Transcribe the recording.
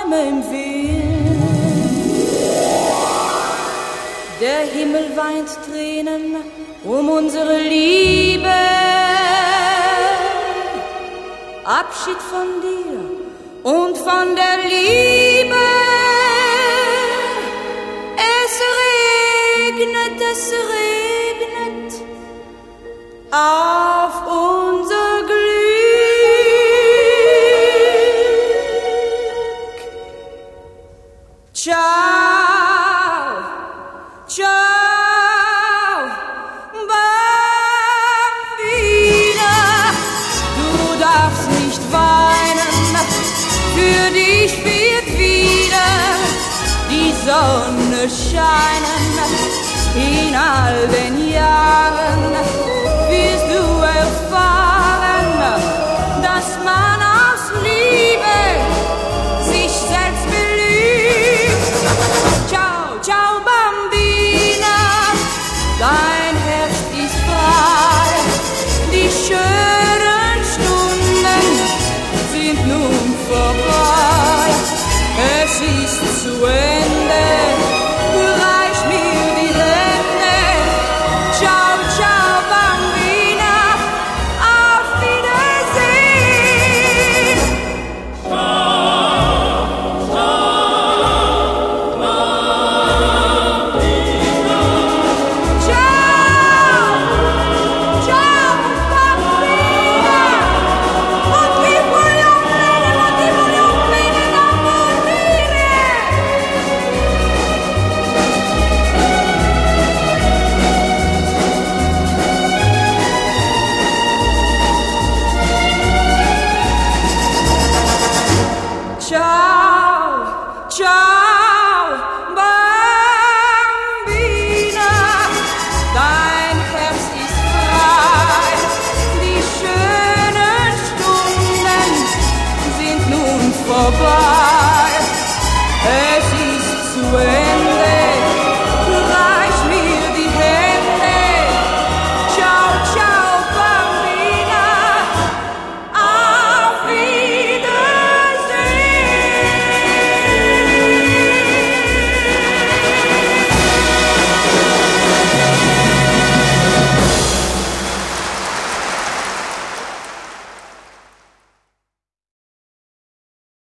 Bäume im Wind. Der Himmel weint Tränen unsere Liebe. Abschied von dir und von der Liebe. Es regnet auf unser Glück. Ciao, ciao, Bambina, du darfst nicht weinen, für dich wird wieder die Sonne scheinen. In all den Jahren wirst du erfahren, dass man aus Liebe sich selbst belügt. Ciao, ciao, Bambina, dein Herz ist frei. Die schönen Stunden sind nun vorbei. Es ist zu Ende.